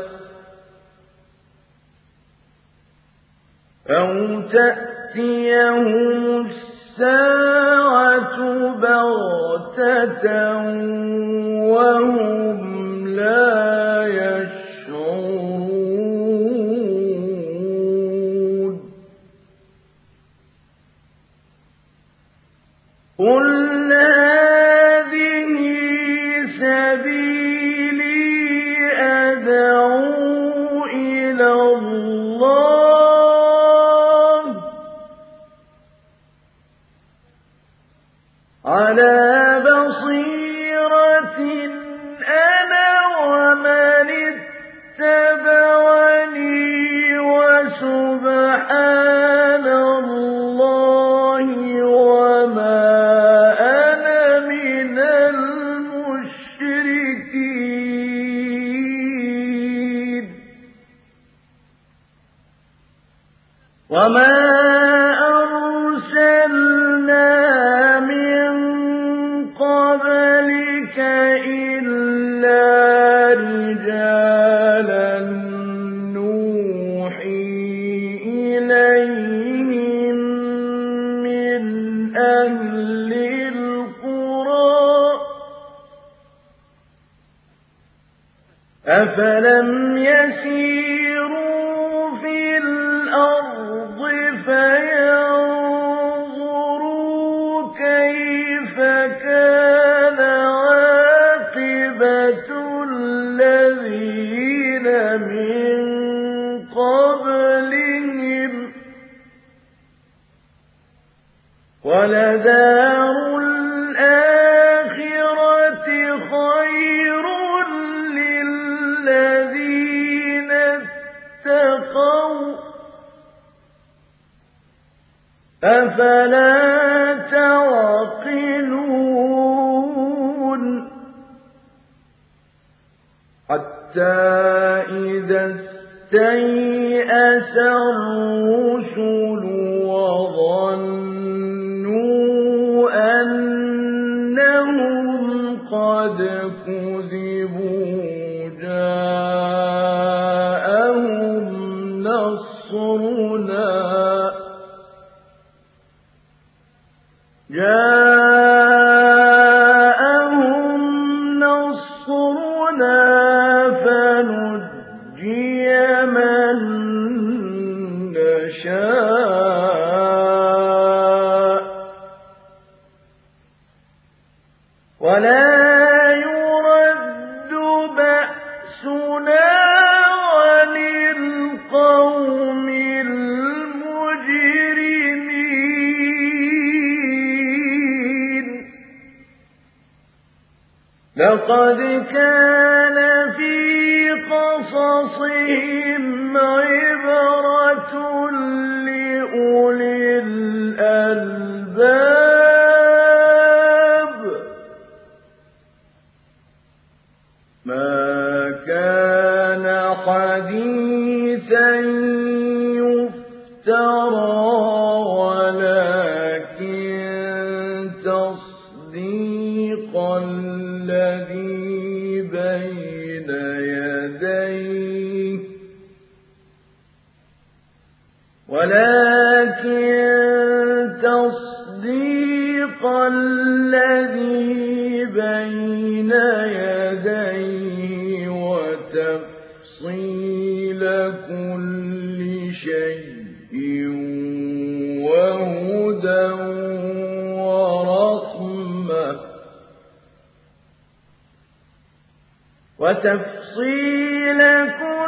أو تأتيهم الساعة بغتة وهم لا يشعرون قل هذه سبيلي أدعو إلى الله على بصيرة أنا ومن اتبعني وسبحان الله وما أنا من المشركين وما أرسلنا من قبلك إلا رجالا نوحي إليهم من أهل القرى أفلم يسيروا في الأرض فينظروا كيف كان عاقبة الذين من قبلهم ولدار الآخرة خير للذين اتقوا أفلا تعقلون حتى إذا استيأس الرسل وظنوا أنهم قد كذبوا جاءهم نصرنا جاءهم نصرنا فنجي من نشاء ولا يرد بأسنا عن القوم المجرمين لقد كان في قصصهم عبرة لأولي الألباب ولكن تصديق الذي بين يديه وتفصيل كل شيء وهدى ورحمة وتفصيل كل